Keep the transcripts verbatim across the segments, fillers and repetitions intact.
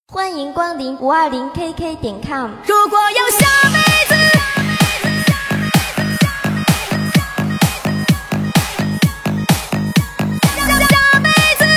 欢迎光临五二零 K K 点 com。 如果有下辈子，下辈子，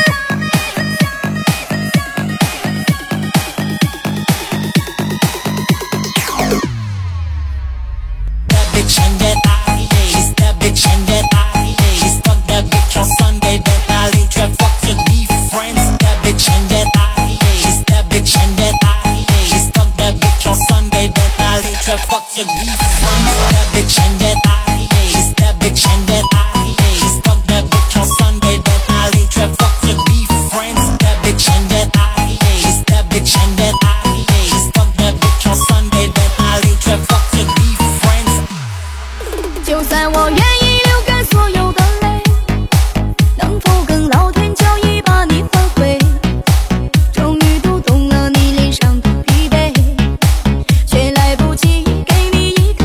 Fuck your beef, that bitch and that I is that bitch and that I is fuck that bitch on Sunday. Then I leave to fuck your beef friends. That bitch and that I is that bitch and that I is fuck that bitch on Sunday. Then I leave to fuck your beef friends. 就算我愿意流干所有的泪，能否跟老天交易把你换回？终于读懂了你脸上的疲惫，却来不及。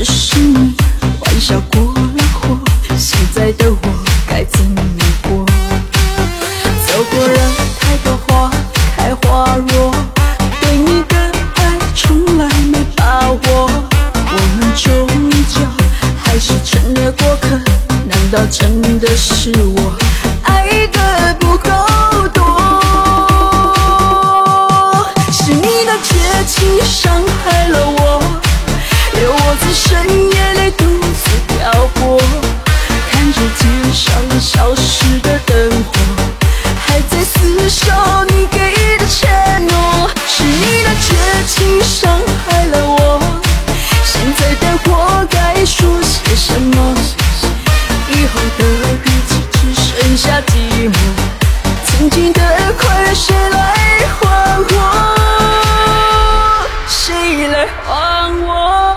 是你，玩笑过了火，现在的我该怎么过？走过了太多花开花落，对你的爱从来没把握。我们终究还是成了过客，难道真的是我爱的不够多？是你的绝情伤害了我，留我在深夜里独自漂泊，看着街上消失的灯火，还在厮守你给的承诺。是你的绝情伤害了我，现在的我该说些什么？以后的日子只剩下寂寞，曾经的快乐谁来还我？谁来还我？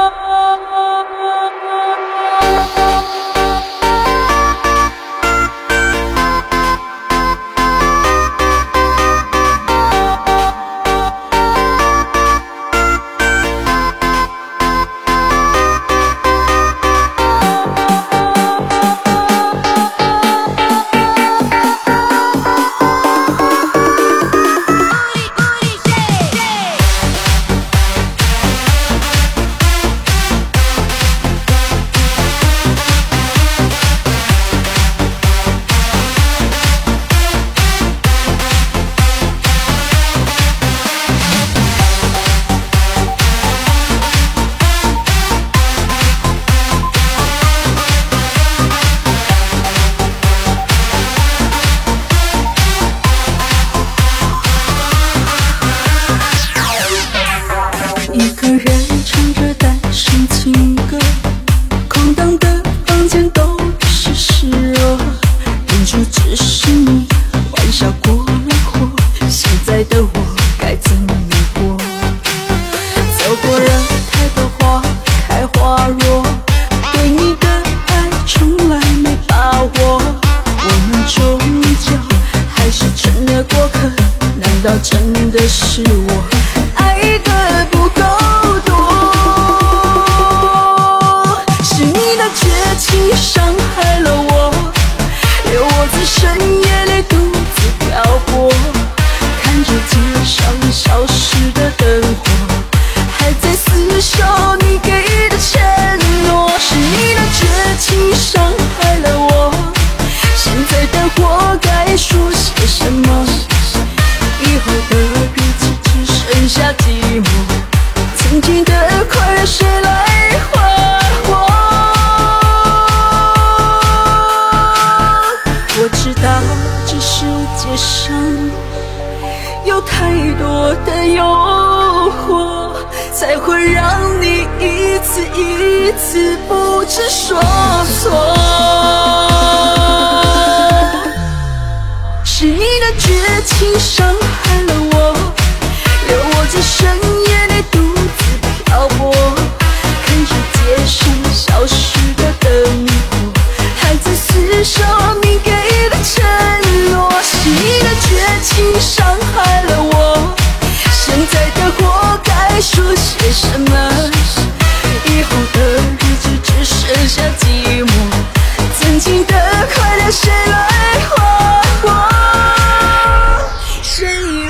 一个人唱着单身情歌，空荡的房间都是湿热，远处只是你，玩笑过了火，现在的我该怎么过？走过了太多花开花落，对你的爱从来没把握。我们终究还是成了过客，难道真的是我爱的不够多？是你的绝情伤害了我，留我在深夜里独自漂泊，看着街上消失的灯火，还在厮守你给的承诺。是你的绝情伤害了我，现在的我该说些什么？以后的日子只剩下寂寞，曾经的快乐谁来还我？我知道这世界上有太多的诱惑，才会让你一次一次不知所措。是你的绝情伤害了我，留我在深夜里独自漂泊，看着街上消失的灯火，还在厮守你给的承诺。是你的绝情伤害了我，现在的我该说些什么？以后的日子只剩下寂寞，曾经的快乐谁来还我？谁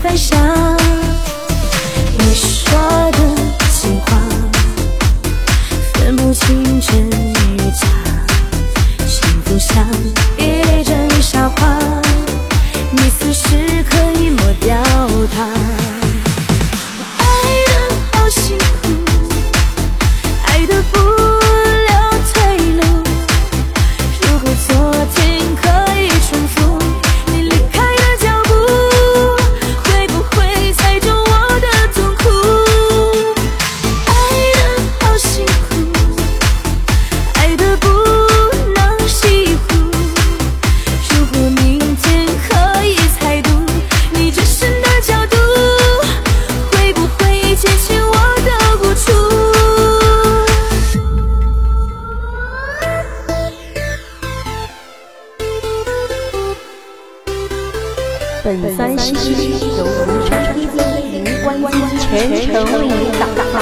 反响。你说的情话，分不清真与假，幸福像一阵沙花，你似是可以抹掉它。爱得好辛苦，爱得不留退路。如果昨天可以重复，你离开的脚步，会不会猜中我的痛苦？爱得好辛苦，爱得不能稀糊。如果明天可以猜度，你转身的角度，会不会减轻我的无助？ 本番 C D 由无声 T V 零关机全程为您打造。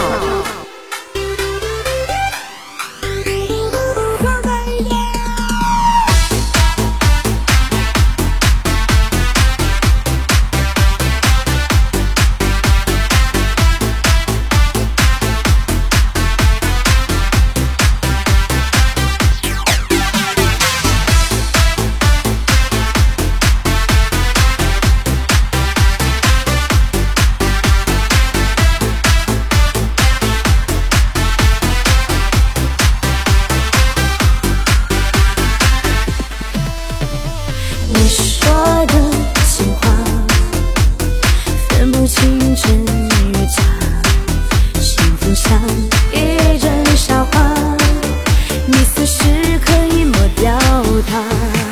你说的情话，分不清真与假，幸福像一阵沙花，你似是可以抹掉它。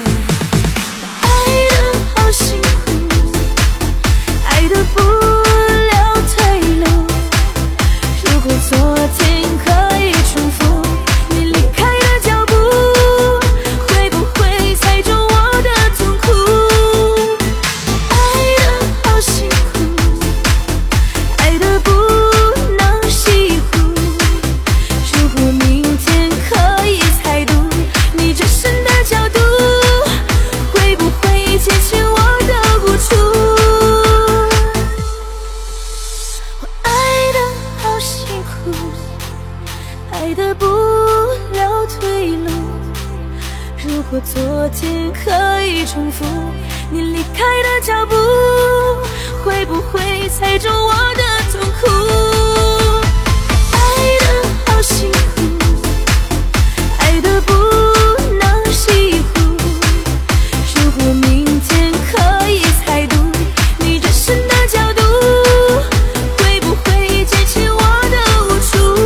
爱得好辛苦，爱得不留退路。如果昨天可以重复，你离开的脚步，会不会猜中我的痛苦？爱得好辛苦，爱得不能稀糊。如果明天可以猜度，你转身的角度，会不会减轻我的无助？我爱得好辛苦，爱得不留退路。如果昨天可以重复，你离开的脚步，会不会猜中我的痛苦？爱得好辛苦，爱得不能稀糊。如果明天可以猜度，你转身的角度，会不会减轻我的无助？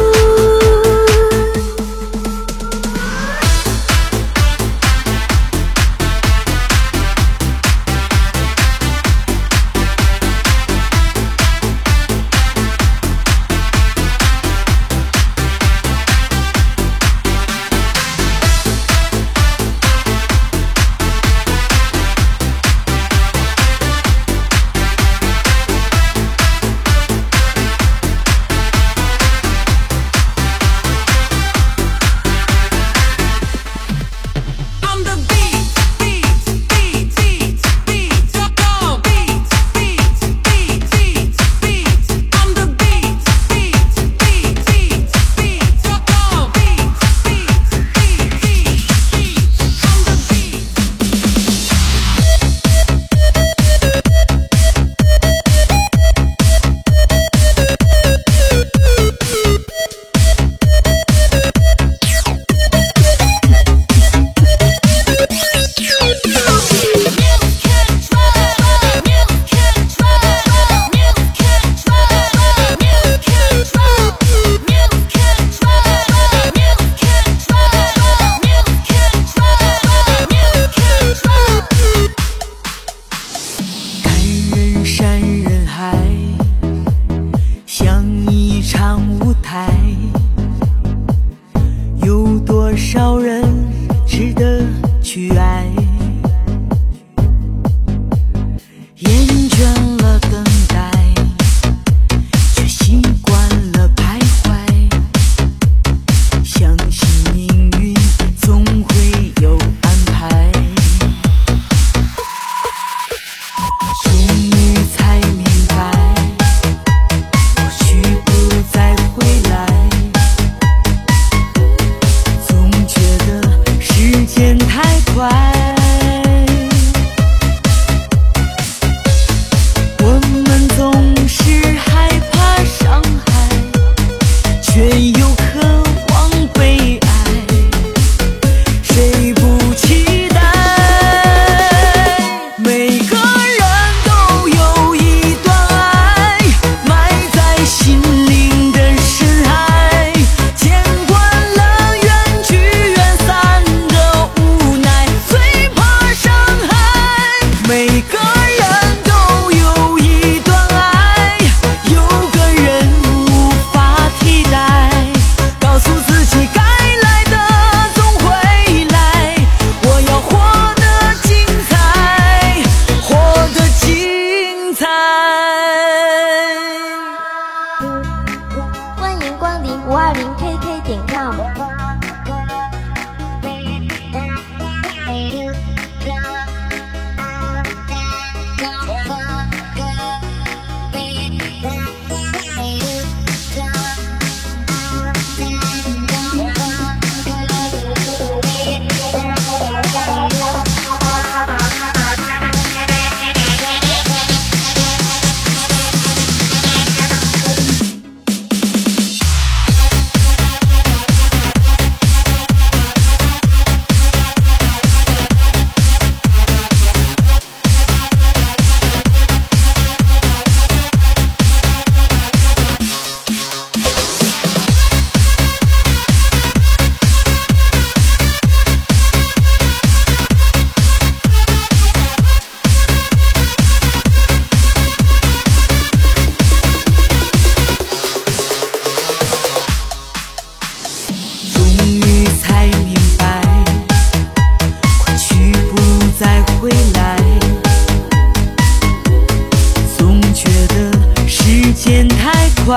间太快，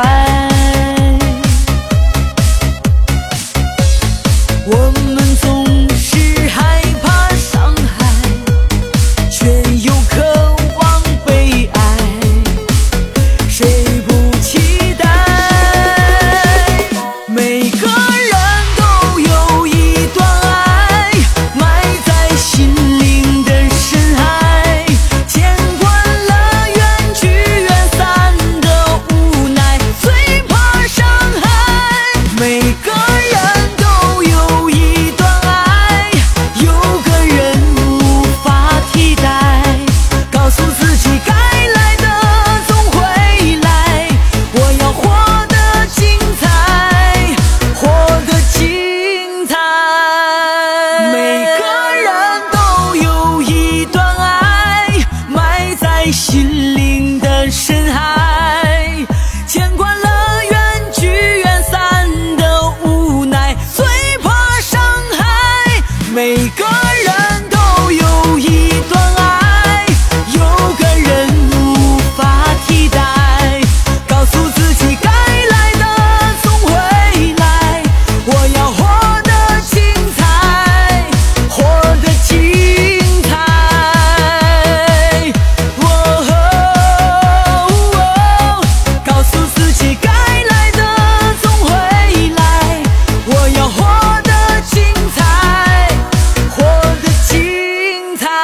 我们总是害怕伤害，却又渴望被爱，谁不期待？每个人都有一段爱，埋在心灵的深海，见惯了远聚远散的无奈，最怕伤害。每个人都有一段爱，有个人无法替代，告诉自己该来的总会来，我要活得精彩，活得精彩。每个人都有一段爱，埋在心灵的深海，见惯了远聚远散的无奈，最怕伤害。每个人都有一段爱，有个人无法替代，告诉自己该来的总会来，我要活得精彩，活得精彩。哦哦，告诉自己该来的总会来，我要活得精彩，活得精彩。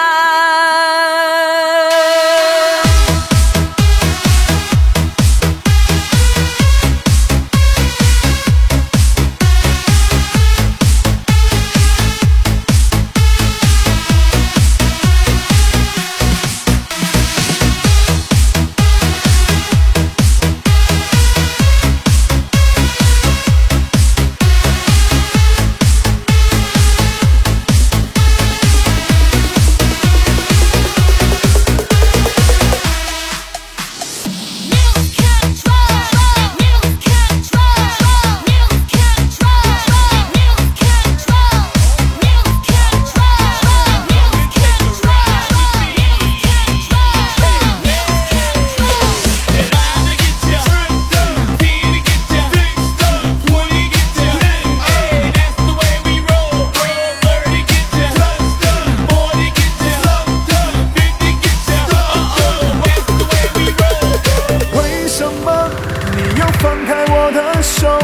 为什么你要放开我的手？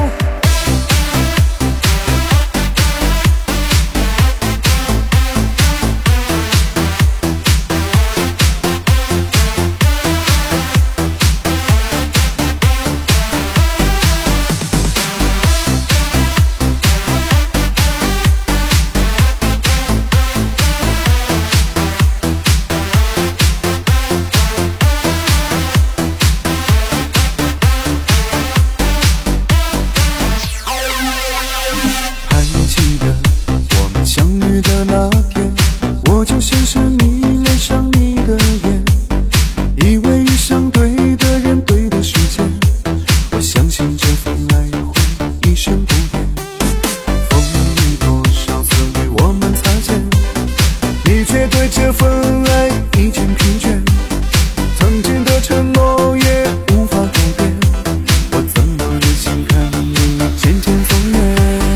还记得我们相遇的那天，我就深深迷恋上你的眼，以为遇上对的人对的时间，我相信这份爱会一生不变。风雨多少次与我们擦肩，你却对这份爱已经疲倦，曾经的承诺也无法改变，我怎么忍心看你渐渐走远？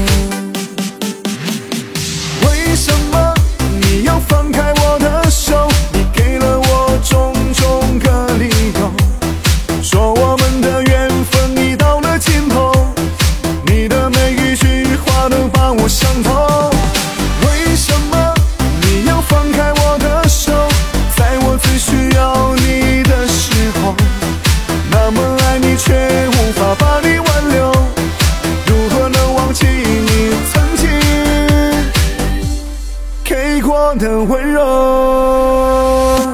为什么你要放开我的手？你给了我种种个理由，说我们的缘分已到了尽头，你的每一句话都把我伤透。为什么你要放开我的手，在我最需要你的时候，那么爱你却无法把你挽留，如何能忘记你曾经给过的温柔？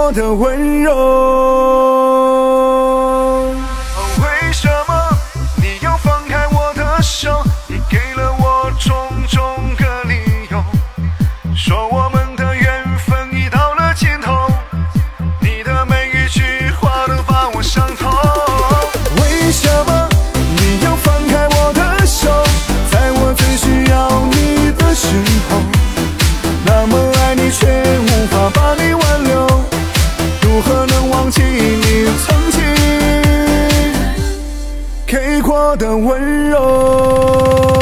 过的温柔。为什么你要放开我的手？你给了我种种个理由，说我们的缘分已到了尽头，你的每一句话都把我伤透。为什么你要放开我的手，在我最需要你的时候，那么爱你却无法把你挽留，如何能忘记你曾经给过的温柔？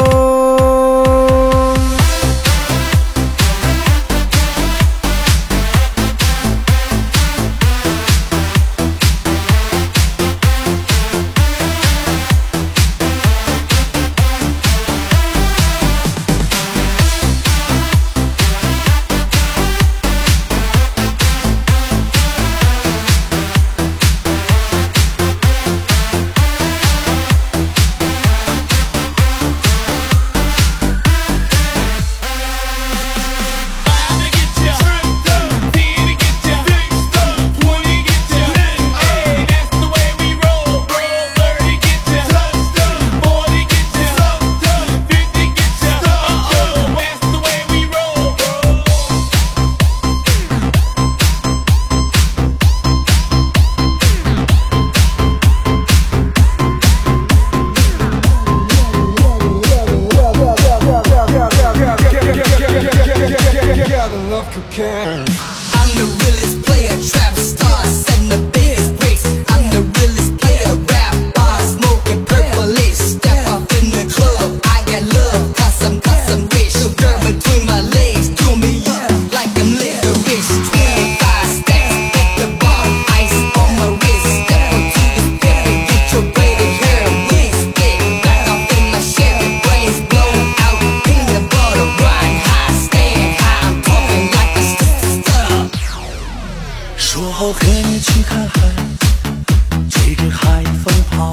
I'm the realest player, trap star, setting the biggest breaks. I'm the realest player, rap bar, smoking purple-ish. Step up in the club, I got love, cause I'm, cause I'm rich. So girl between my legs, do me up like I'm licorice. twenty-five stacks, hit the bar, ice on my wrist. Step up to this baby, get your braided hair twisted. Back off in my Chevy, brains blown out, peanut butter, ride high, stand high. I'm talking like a sister. 说好和你去看海，追着海风跑，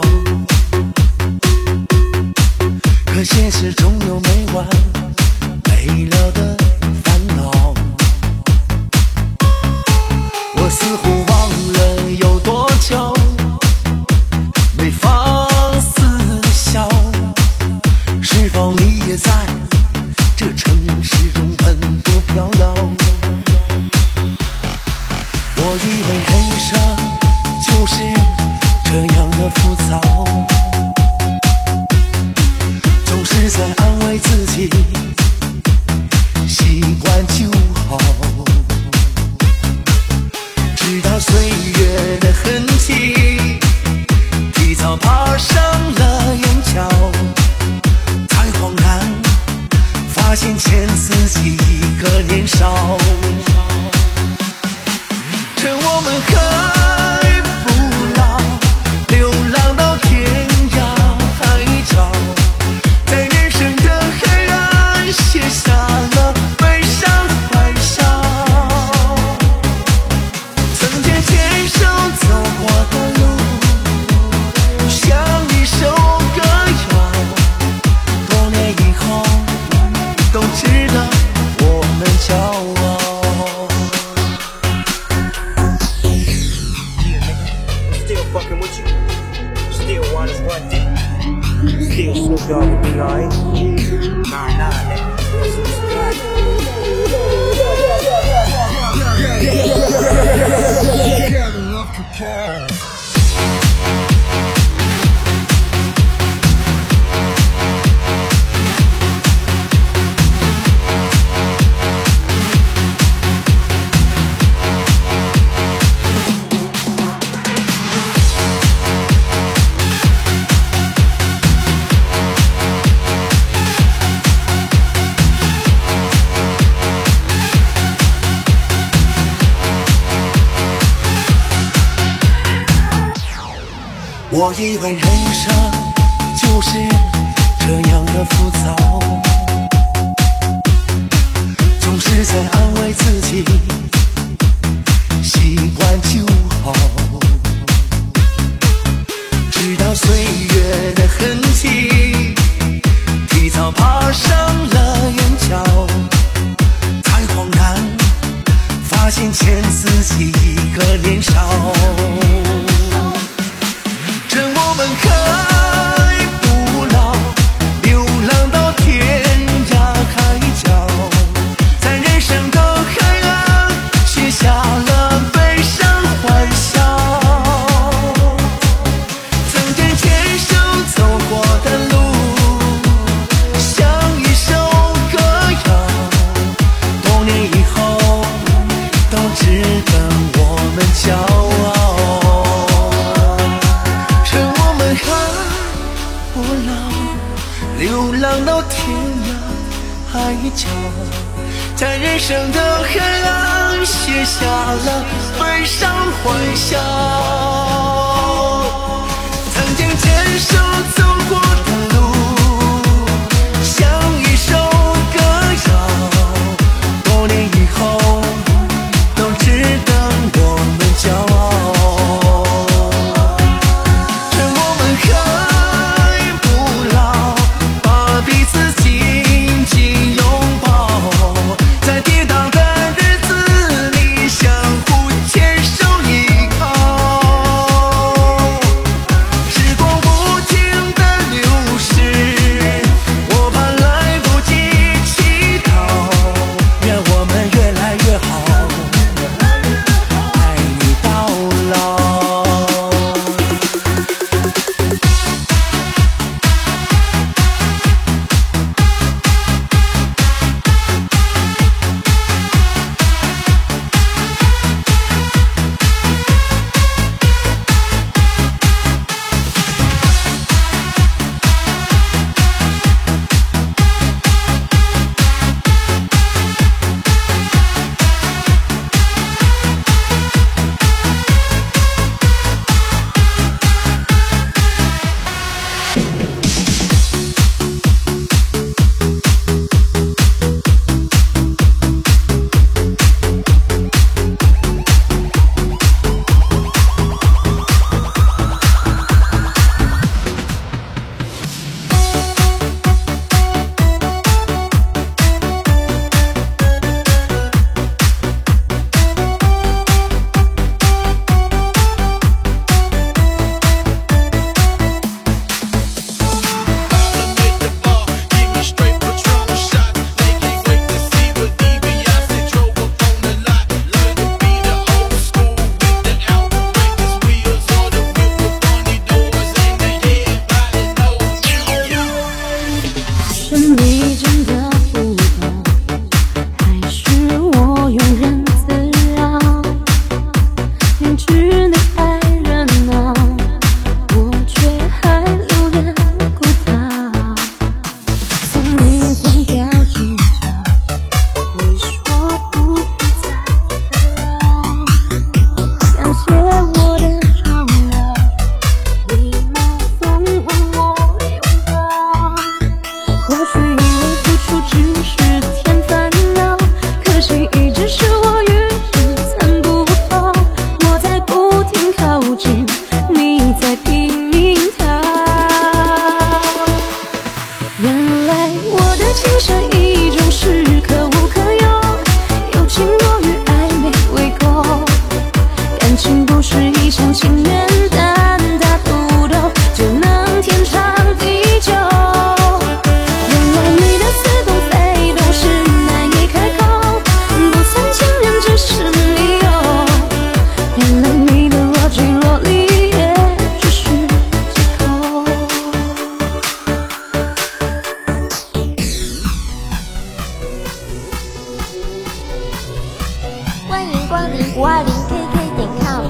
可现实总有没完没了的烦恼。我似乎忘了有多久没放肆笑，是否你也在这城市中奔波飘摇？我以为人生就是这样的浮躁，总是在安慰自己，习惯就好，直到岁月的痕迹提早爬上了眼角，才恍然发现欠自己一个年少。趁我们还不老，流浪到天涯海角，在人生的黑暗写下了悲伤的欢笑。曾经牵手走过的路，像一首歌谣，多年以后都值得我们骄傲。 Fucking with you. Still want us one dick. Still Snoop Dogg with me, alright? Nah, nah, nigga. That's what you got. Kevin Love Compare. 我以为人生就是这样的浮躁，总是在安慰自己，习惯就好，直到岁月的痕迹提早爬上了眼角，才恍然发现欠自己一个多年以后都值得我们骄傲。趁我们还不老，流浪到天涯海角，在人生的黑暗写下了悲伤欢笑。曾经牵手走过的路，像一首歌谣，多年以后都值得我们骄傲。趁我们还不老，把彼此紧紧拥抱，在跌倒的日子里相互牵手依靠。时光不停地流逝，我怕来不及祈祷，愿我们越来越好，爱你到老。 五二零 K K 点 com。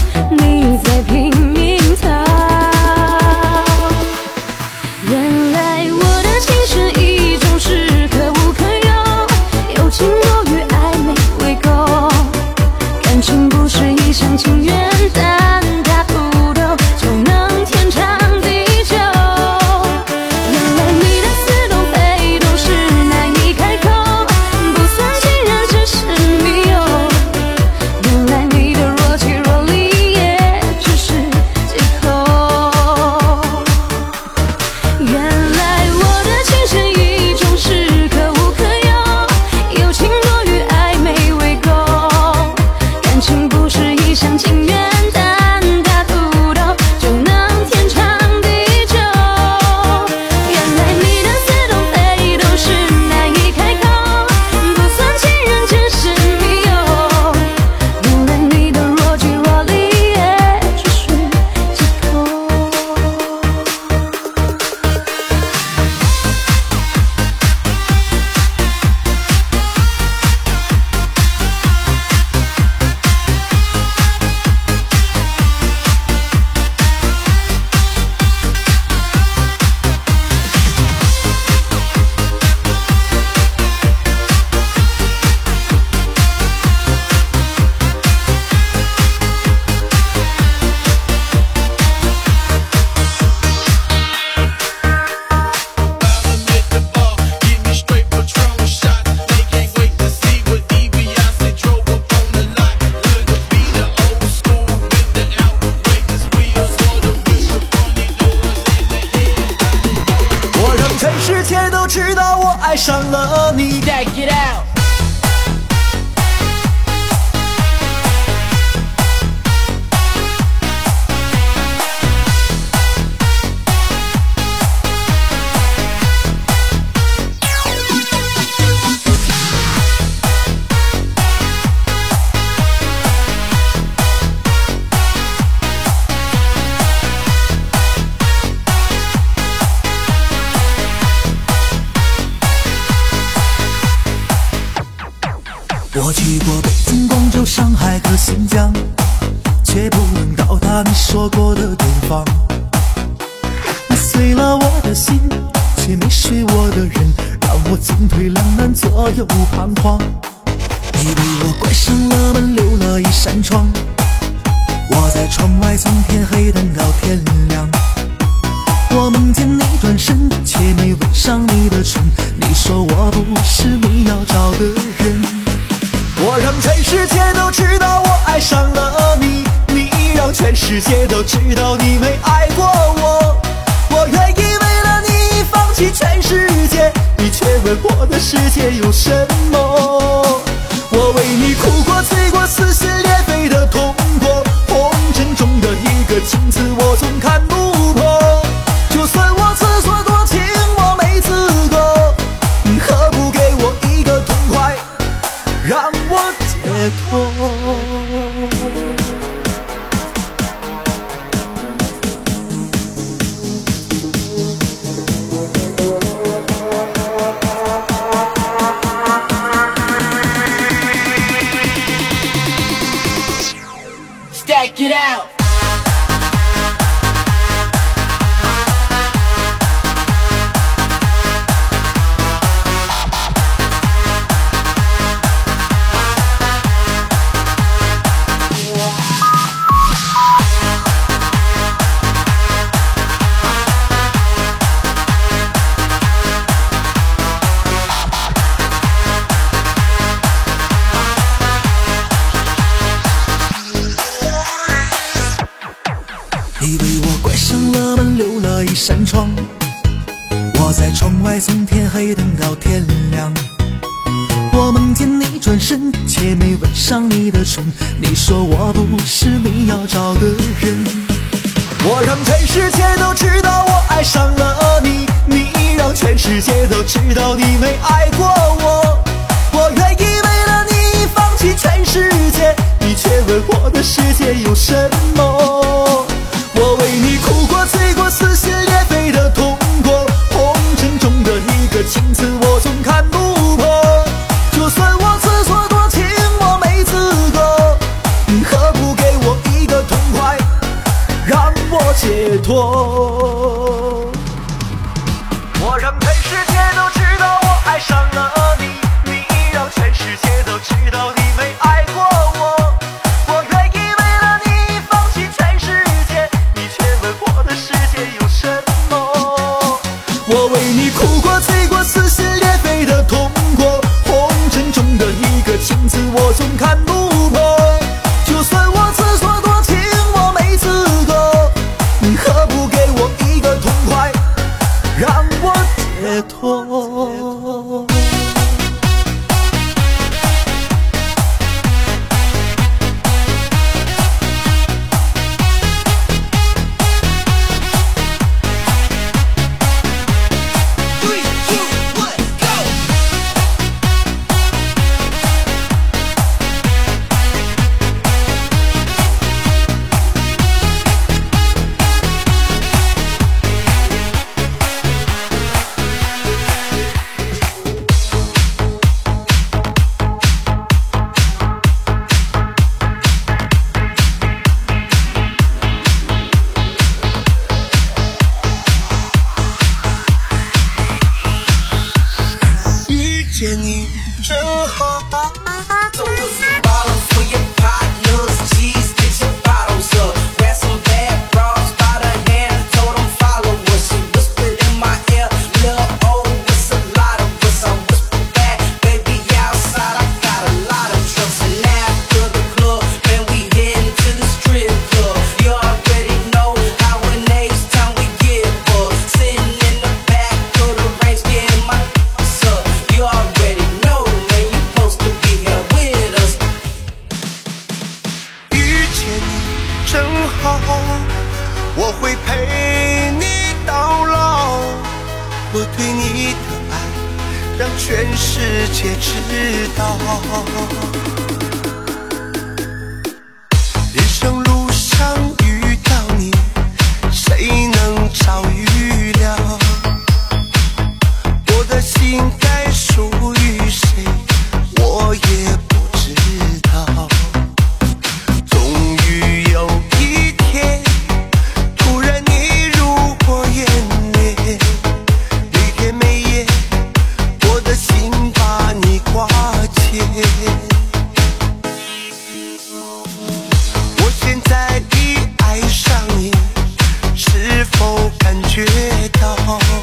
原来界都知道我爱上了你。 Check it out。 我去过北京、广州、上海和新疆，却不能到达你说过的东方。你碎了我的心，却没睡我的人，让我进退两难，左右彷徨。你为我关上了门，留了一扇窗，我在窗外从天黑等到天亮。我梦见你转身，却没吻上你的唇。你说我不是你要找的人。我让全世界都知道我爱上了你，你让全世界都知道你没爱过我。我愿意为了你放弃全世界，你却问我的世界有什么？我为你哭过、醉过、撕心裂肺的痛过，红尘中的一个镜子我总看不破。就算我自作多情，我没资格，你何不给我一个痛快，让我解脱。 Stack it out。 你为我关上了门，留了一扇窗，我在窗外从天黑等到天亮。我梦见你转身，却没吻上你的唇。你说我不是你要找的人。我让全世界都知道我爱上了你，你让全世界都知道你没爱过我。我愿意为了你放弃全世界，你却问我的世界有什么？我为你哭过、醉过、撕心裂肺的痛过，红尘中的一个镜子我总看不破。就算我自作多情，我没资格，你何不给我一个痛快，让我解脱？我让全世界都知道我爱上了你，你让全世界都知道你没爱过我。我愿意为了你放弃全世界，你却问我的世界有什么？我为你哭过、醉过、撕心裂肺的痛过，红尘中的一个镜子我总看不破。就算我自作多情，我没资格，你何不给我一个痛快，让我解脱？ 遇见你真好。So put some bottles for your partners, cheese, get your bottles up. Grab some bad bras by the hand, told them follow us. She whispered in my ear, little old, it's a lot of us. I whispered back, baby, outside I got a lot of trucks. And after the club, man, we heading to the strip club. You already know how in H-Town we get buzzed. Sitting in the back of the range, getting 我对你的爱，让全世界知道。人生路上遇到你，谁能早预料？我的心该属于谁，我也不知道。终于有一天，突然你入我眼帘，每天每夜，我的心把你挂牵。我现在已爱上你，是否感觉到？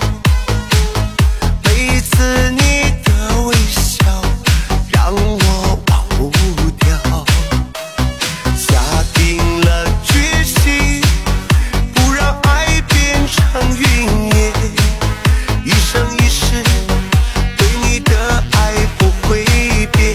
每一次你的微笑让我忘不掉，下定了决心，不让爱变成云烟，一生一世对你的爱不会变。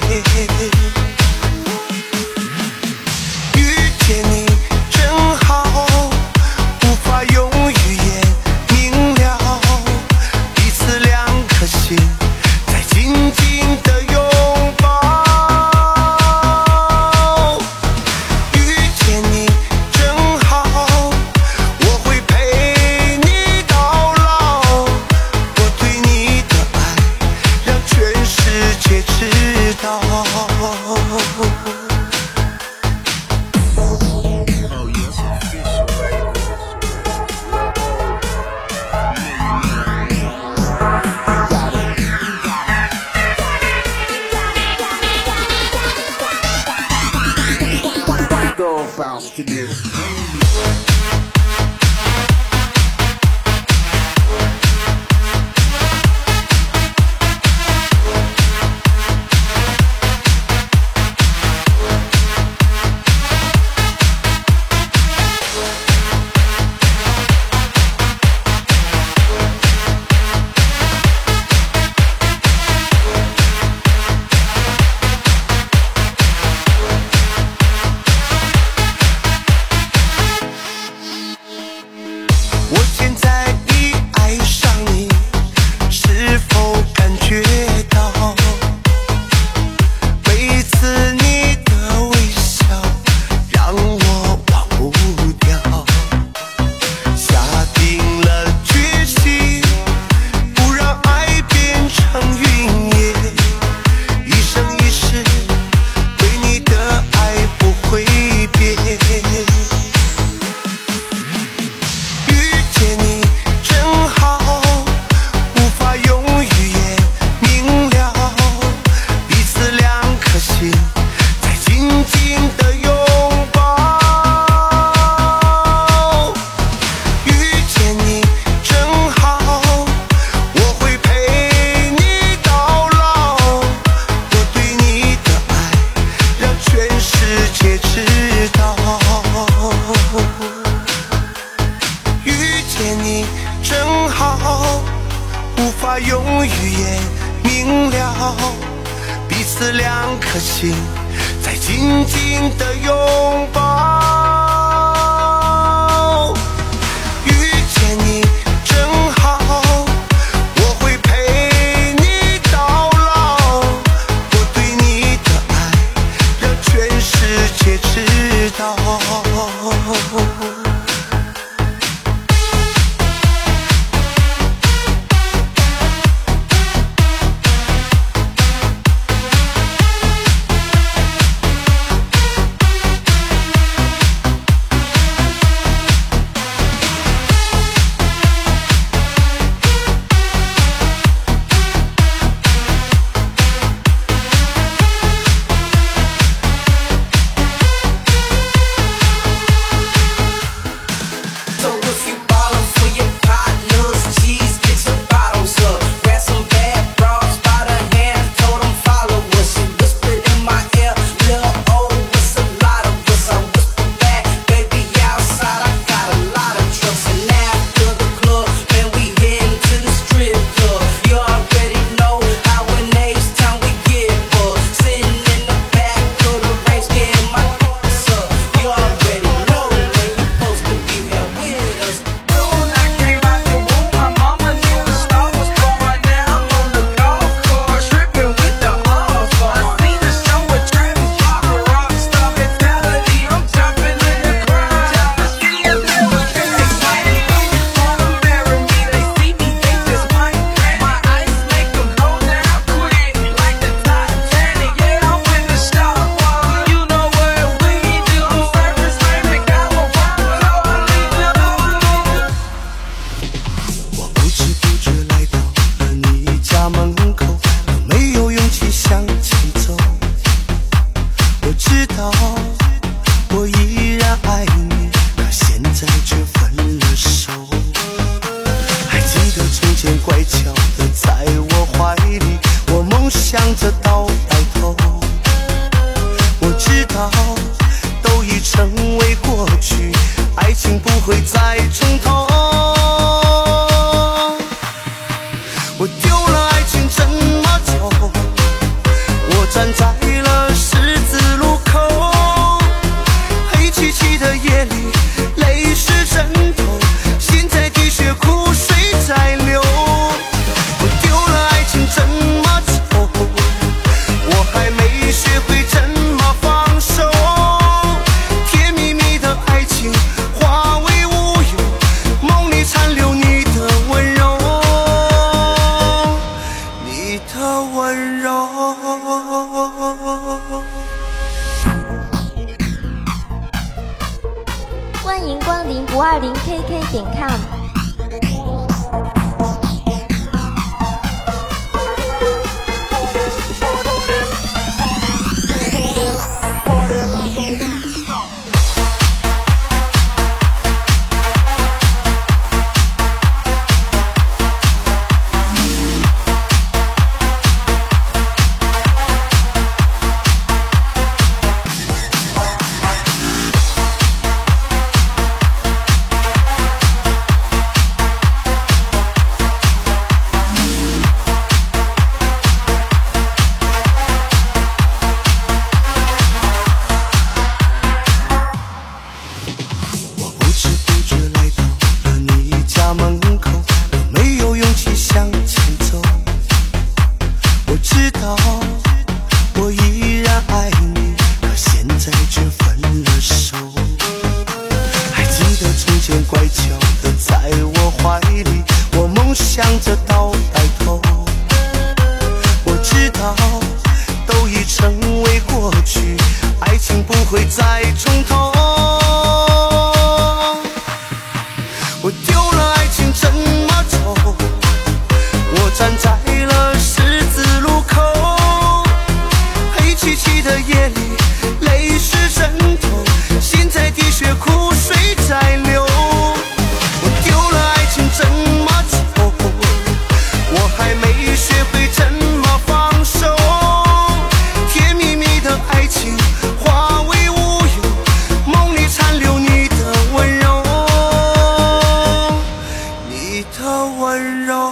遇见你真好，无法用语言明了，彼此两颗心在紧紧的拥抱。遇见你真好，我会陪你到老，我对你的爱让全世界知道。我现在已爱上你，是否感觉到？每一次你的微笑让我忘不掉，下定了决心，不让爱变成云烟，一生一世对你的爱不会变。遇见你真好，无法用语言明了，彼此两颗心在紧紧的拥抱。遇见你真好，我会陪你到老，我对你的爱让全世界知道。遇见你真好，无法用语言明了，彼此两颗心在紧紧的拥抱。遇见你真好，我会陪你到老，我对你的爱让全世界知道。 家门口，都没有勇气向前走。我知道我依然爱你，可现在却分了手。还记得从前乖巧的在我怀里，我梦想着到白头。我知道都已成为过去，爱情不会再重头。我丢了爱情怎么走？我站在了十字路口，黑漆漆的夜里，泪湿枕头，心在滴血，苦水在流。我丢了爱情怎么走？我还没学会怎么放手，甜蜜蜜的爱情化为乌有，梦里残留你的温柔，你的温柔。 欢迎光临不二零 K K 点 com。 想着到白头，我知道都已成为过去，爱情不会再重头。我丢了爱情怎么走？我站在了十字路口，黑漆漆的夜里，泪湿枕头，心在滴血，苦水在流。我丢了爱情怎么走？我还没学会怎么放手，甜蜜蜜的爱情化为乌有，梦里残留你的温柔，你的温柔。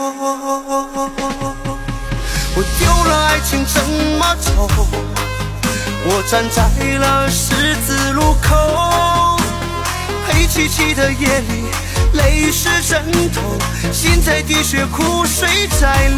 我丢了爱情怎么走？我站在了十字路口，黑漆漆的夜里，泪湿枕头，心在滴血，苦水在